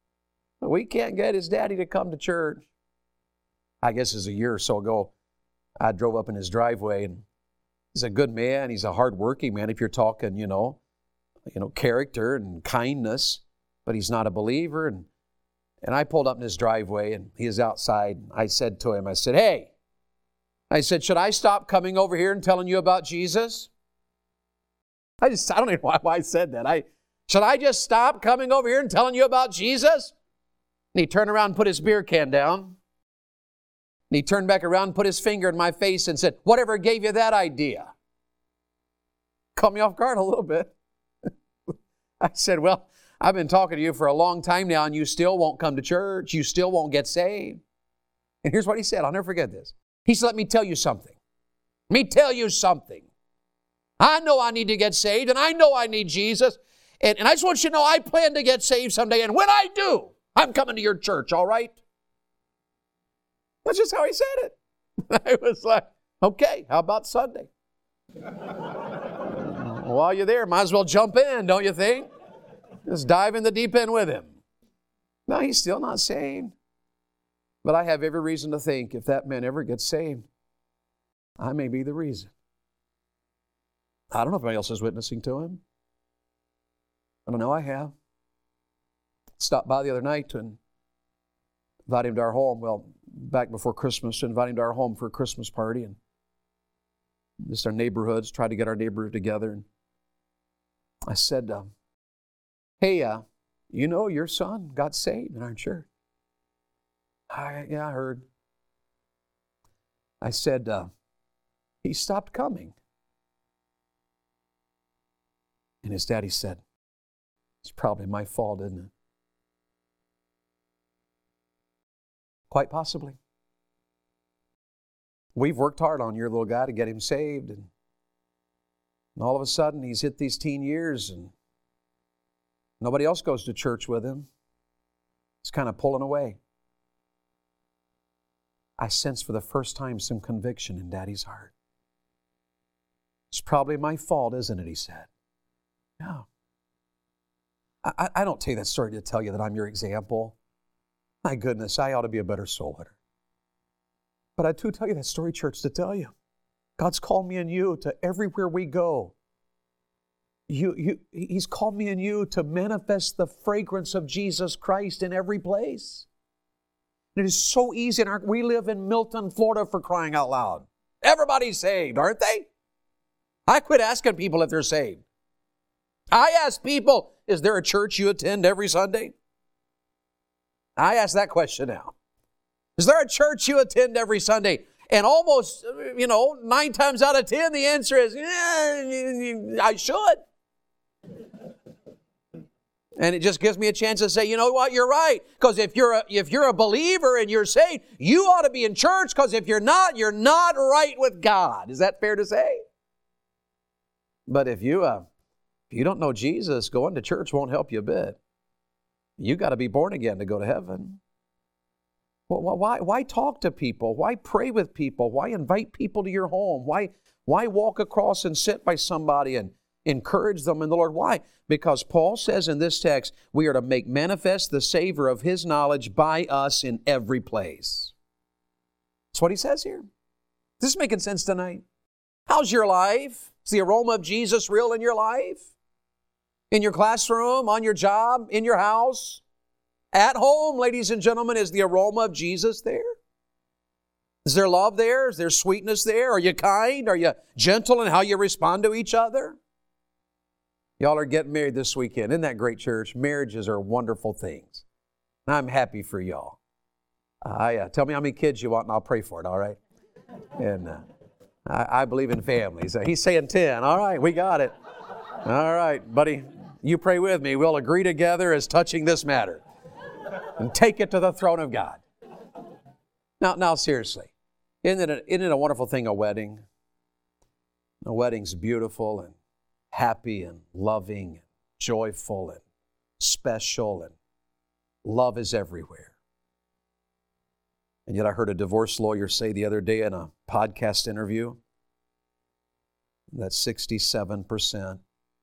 But we can't get his daddy to come to church. I guess it was a year or so ago. I drove up in his driveway, and he's a good man. He's a hard-working man if you're talking, character and kindness, but he's not a believer. And I pulled up in his driveway, and he is outside. I said to him, hey, should I stop coming over here and telling you about Jesus? I don't even know why I said that. Should I just stop coming over here and telling you about Jesus? And he turned around and put his beer can down. And he turned back around and put his finger in my face and said, whatever gave you that idea? Caught me off guard a little bit. I said, well, I've been talking to you for a long time now, and you still won't come to church. You still won't get saved. And here's what he said. I'll never forget this. He said, let me tell you something. Let me tell you something. I know I need to get saved, and I know I need Jesus. And I just want you to know I plan to get saved someday. And when I do, I'm coming to your church, all right? That's just how he said it. I was like, okay, how about Sunday? While you're there, might as well jump in, don't you think? Just dive in the deep end with him. No, he's still not saved. But I have every reason to think if that man ever gets saved, I may be the reason. I don't know if anybody else is witnessing to him. I don't know, I have. Stopped by the other night to invite him to our home. Well, back before Christmas, to invite him to our home for a Christmas party. And just our neighborhoods, tried to get our neighborhood together. And I said, hey, your son got saved in our church. Yeah, I heard. I said, he stopped coming. And his daddy said, it's probably my fault, isn't it? Quite possibly. We've worked hard on your little guy to get him saved, and all of a sudden he's hit these teen years and nobody else goes to church with him. He's kind of pulling away. I sense for the first time some conviction in Daddy's heart. It's probably my fault, isn't it, he said. No. I don't tell you that story to tell you that I'm your example. My goodness, I ought to be a better soul winner. But I do tell you that story, church, to tell you. God's called me and you to everywhere we go. He's called me and you to manifest the fragrance of Jesus Christ in every place. It is so easy. We live in Milton, Florida, for crying out loud. Everybody's saved, aren't they? I quit asking people if they're saved. I ask people, is there a church you attend every Sunday? I ask that question now. Is there a church you attend every Sunday? And almost, 9 times out of 10, the answer is, I should. And it just gives me a chance to say, you know what, you're right. Because if you're a believer and you're saved, you ought to be in church, because if you're not right with God. Is that fair to say? But if you don't know Jesus, going to church won't help you a bit. You got to be born again to go to heaven. Well, why talk to people? Why pray with people? Why invite people to your home? Why walk across and sit by somebody and encourage them in the Lord? Why? Because Paul says in this text, we are to make manifest the savor of His knowledge by us in every place. That's what he says here. Is this making sense tonight? How's your life? Is the aroma of Jesus real in your life? In your classroom, on your job, in your house? At home, ladies and gentlemen, is the aroma of Jesus there? Is there love there? Is there sweetness there? Are you kind? Are you gentle in how you respond to each other? Y'all are getting married this weekend. Isn't that great, church? Marriages are wonderful things. I'm happy for y'all. Tell me how many kids you want and I'll pray for it, all right? And I believe in families. He's saying 10. All right, we got it. All right, buddy, you pray with me. We'll agree together as touching this matter and take it to the throne of God. Now, seriously, isn't it a wonderful thing, a wedding? A wedding's beautiful and happy and loving and joyful and special, and love is everywhere. And yet I heard a divorce lawyer say the other day in a podcast interview that 67%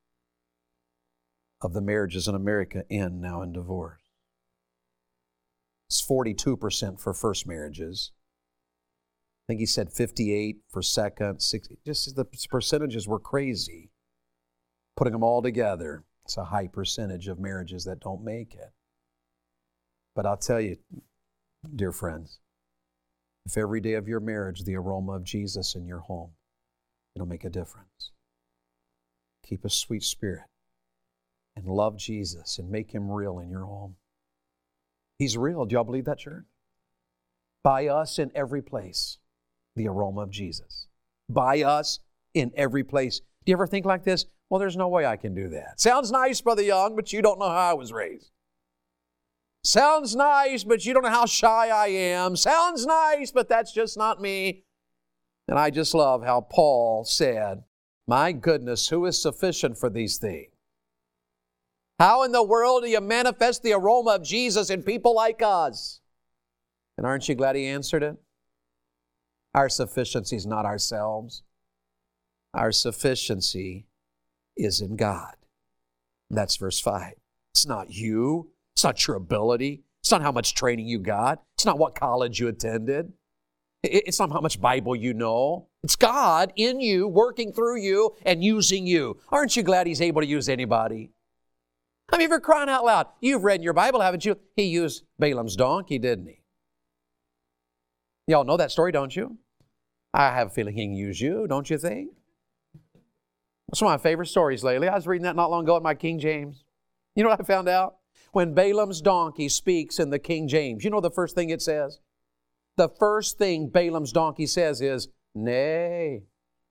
of the marriages in America end now in divorce. It's 42% for first marriages think he said 58 for second, 60. Just the percentages were crazy. Putting them all together, it's a high percentage of marriages that don't make it. But I'll tell you, dear friends, if every day of your marriage, the aroma of Jesus in your home, it'll make a difference. Keep a sweet spirit and love Jesus and make Him real in your home. He's real. Do y'all believe that, church? By us in every place, the aroma of Jesus. By us in every place. Do you ever think like this? Well, there's no way I can do that. Sounds nice, Brother Young, but you don't know how I was raised. Sounds nice, but you don't know how shy I am. Sounds nice, but that's just not me. And I just love how Paul said, my goodness, who is sufficient for these things? How in the world do you manifest the aroma of Jesus in people like us? And aren't you glad he answered it? Our sufficiency is not ourselves. Our sufficiency is in God. That's verse 5. It's not you. It's not your ability. It's not how much training you got. It's not what college you attended. It's not how much Bible you know. It's God in you, working through you and using you. Aren't you glad He's able to use anybody? I mean, for crying out loud, you've read in your Bible, haven't you? He used Balaam's donkey, didn't he? Y'all know that story, don't you? I have a feeling He can use you, don't you think? That's one of my favorite stories lately. I was reading that not long ago in my King James. You know what I found out? When Balaam's donkey speaks in the King James, you know the first thing it says? The first thing Balaam's donkey says is, nay.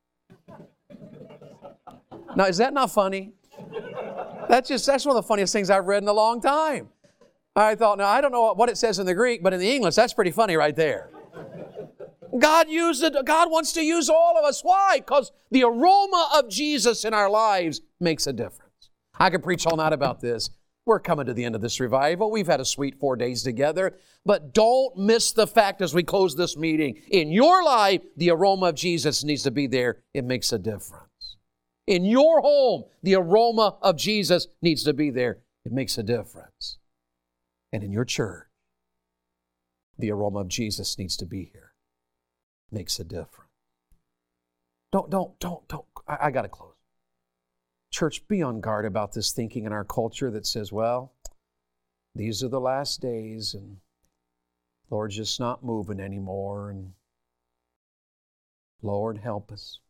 Now, is that not funny? That's one of the funniest things I've read in a long time. I thought, now, I don't know what it says in the Greek, but in the English, that's pretty funny right there. God wants to use all of us. Why? Because the aroma of Jesus in our lives makes a difference. I could preach all night about this. We're coming to the end of this revival. We've had a sweet 4 days together. But don't miss the fact as we close this meeting. In your life, the aroma of Jesus needs to be there. It makes a difference. In your home, the aroma of Jesus needs to be there. It makes a difference. And in your church, the aroma of Jesus needs to be here. It makes a difference. Don't. I got to close. Church, be on guard about this thinking in our culture that says, well, these are the last days and Lord's just not moving anymore and Lord, help us.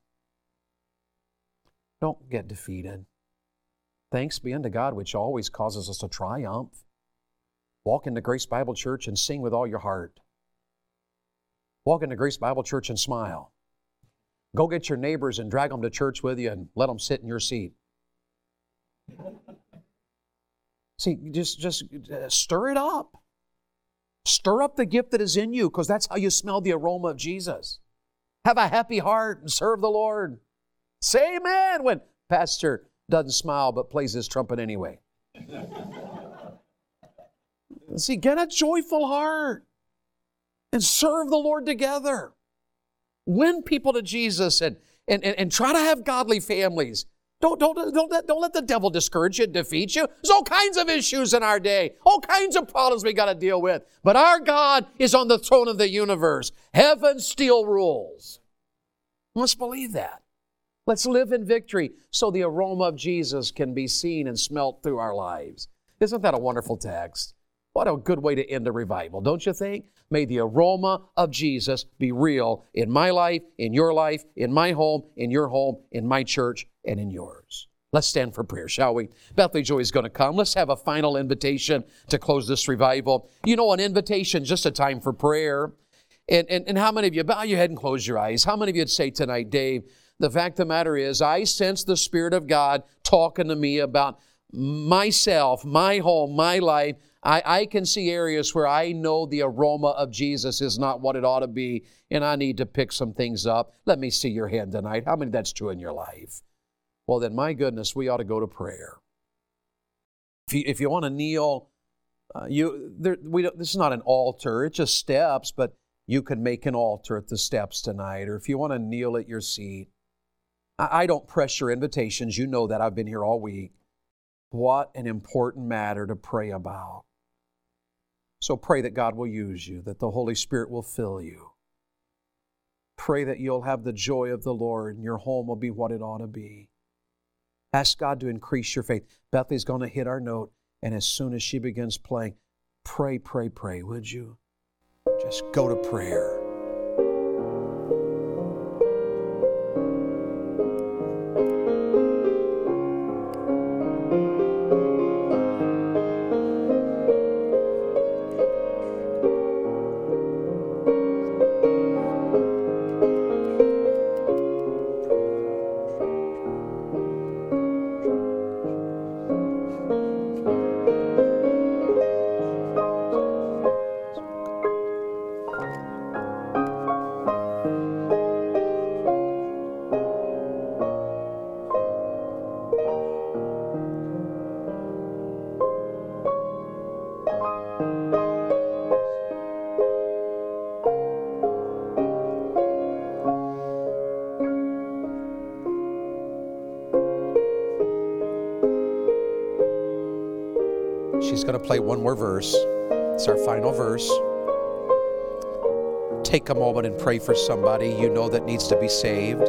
Don't get defeated. Thanks be unto God, which always causes us to triumph. Walk into Grace Bible Church and sing with all your heart. Walk into Grace Bible Church and smile. Go get your neighbors and drag them to church with you and let them sit in your seat. See, just stir it up. Stir up the gift that is in you, because that's how you smell the aroma of Jesus. Have a happy heart and serve the Lord. Say amen when pastor doesn't smile but plays his trumpet anyway. See, get a joyful heart and serve the Lord together. Win people to Jesus and try to have godly families. Don't let the devil discourage you and defeat you. There's all kinds of issues in our day, all kinds of problems we got to deal with. But our God is on the throne of the universe. Heaven still rules. Let's believe that. Let's live in victory so the aroma of Jesus can be seen and smelt through our lives. Isn't that a wonderful text? What a good way to end a revival, don't you think? May the aroma of Jesus be real in my life, in your life, in my home, in your home, in my church, and in yours. Let's stand for prayer, shall we? Bethany Joy is going to come. Let's have a final invitation to close this revival. You know, an invitation is just a time for prayer. And how many of you, bow your head and close your eyes, how many of you would say tonight, Dave, the fact of the matter is, I sense the Spirit of God talking to me about myself, my home, my life. I can see areas where I know the aroma of Jesus is not what it ought to be, and I need to pick some things up. Let me see your hand tonight. How many that's true in your life? Well, then, my goodness, we ought to go to prayer. If you want to kneel, this is not an altar. It's just steps, but you can make an altar at the steps tonight. Or if you want to kneel at your seat. I don't pressure invitations. You know that. I've been here all week. What an important matter to pray about. So pray that God will use you, that the Holy Spirit will fill you. Pray that you'll have the joy of the Lord and your home will be what it ought to be. Ask God to increase your faith. Bethany's going to hit our note, and as soon as she begins playing, pray, would you? Just go to prayer. She's going to play one more verse. It's our final verse. Take a moment and pray for somebody you know that needs to be saved.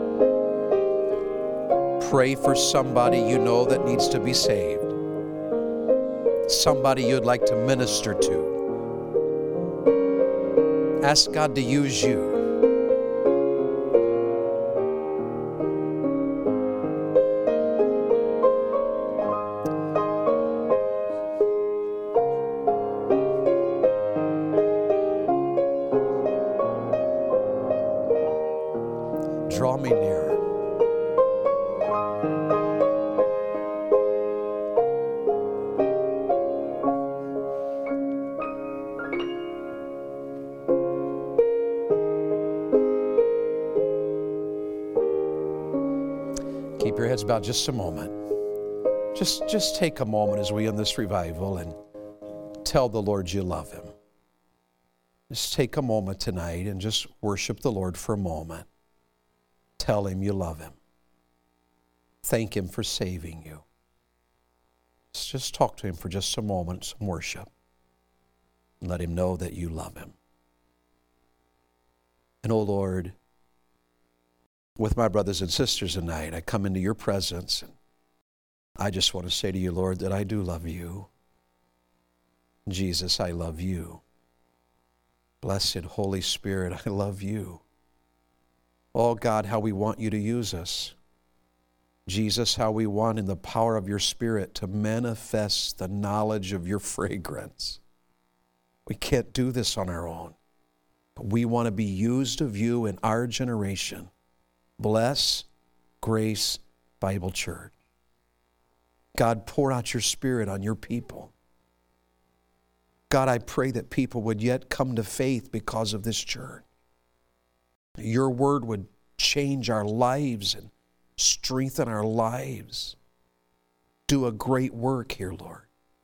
Pray for somebody you know that needs to be saved. Somebody you'd like to minister to. Ask God to use you. Draw me nearer. Keep your heads bowed just a moment. Just take a moment as we end this revival and tell the Lord you love Him. Just take a moment tonight and just worship the Lord for a moment. Tell Him you love Him. Thank Him for saving you. Just talk to Him for just a moment, some worship. And let Him know that you love Him. And oh Lord, with my brothers and sisters tonight, I come into your presence. And I just want to say to you, Lord, that I do love you. Jesus, I love you. Blessed Holy Spirit, I love you. Oh God, how we want you to use us. Jesus, how we want in the power of your Spirit to manifest the knowledge of your fragrance. We can't do this on our own. But we want to be used of you in our generation. Bless Grace Bible Church. God, pour out your Spirit on your people. God, I pray that people would yet come to faith because of this church. Your word would change our lives and strengthen our lives. Do a great work here, Lord.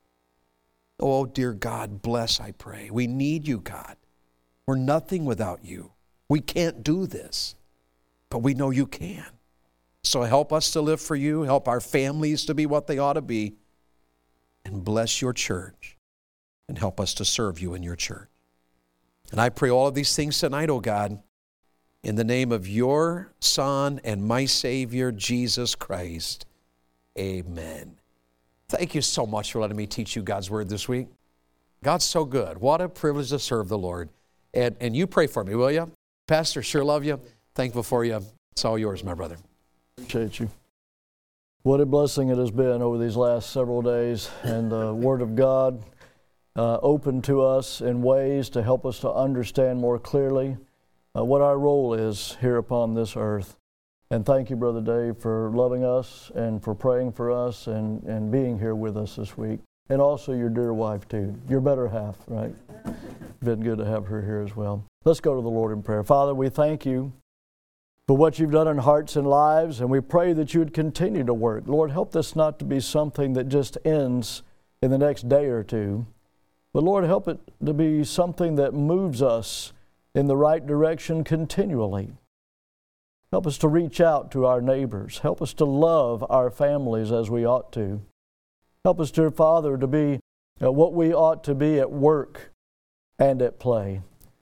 Oh, dear God, bless, I pray. We need you, God. We're nothing without you. We can't do this, but we know you can. So help us to live for you. Help our families to be what they ought to be. And bless your church. And help us to serve you in your church. And I pray all of these things tonight, oh God, in the name of your Son and my Savior, Jesus Christ. Amen. Thank you so much for letting me teach you God's Word this week. God's so good. What a privilege to serve the Lord. And you pray for me, will you? Pastor, sure love you. Thankful for you. It's all yours, my brother. Appreciate you. What a blessing it has been over these last several days. And the Word of God opened to us in ways to help us to understand more clearly what our role is here upon this earth. And thank you, Brother Dave, for loving us and for praying for us and being here with us this week. And also your dear wife, too. Your better half, right? Been good to have her here as well. Let's go to the Lord in prayer. Father, we thank you for what you've done in hearts and lives, and we pray that you would continue to work. Lord, help this not to be something that just ends in the next day or two, but Lord, help it to be something that moves us in the right direction continually. Help us to reach out to our neighbors. Help us to love our families as we ought to. Help us, dear Father, to be what we ought to be at work and at play.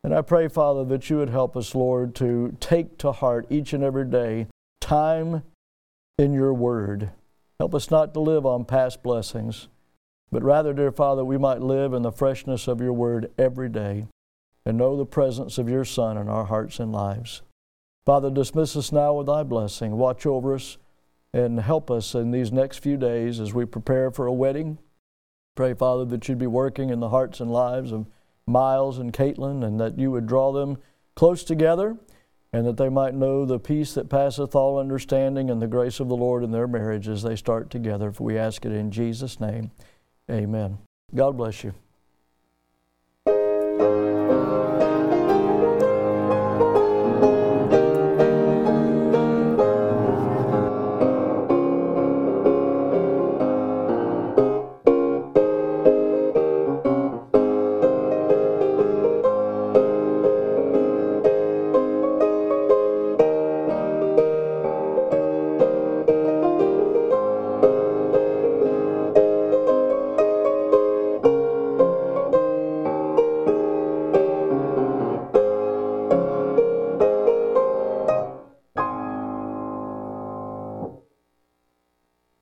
And I pray, Father, that you would help us, Lord, to take to heart each and every day time in your word. Help us not to live on past blessings, but rather, dear Father, we might live in the freshness of your word every day and know the presence of your Son in our hearts and lives. Father, dismiss us now with thy blessing. Watch over us and help us in these next few days as we prepare for a wedding. Pray, Father, that you'd be working in the hearts and lives of Miles and Caitlin, and that you would draw them close together, and that they might know the peace that passeth all understanding and the grace of the Lord in their marriage as they start together. For we ask it in Jesus' name. Amen. God bless you.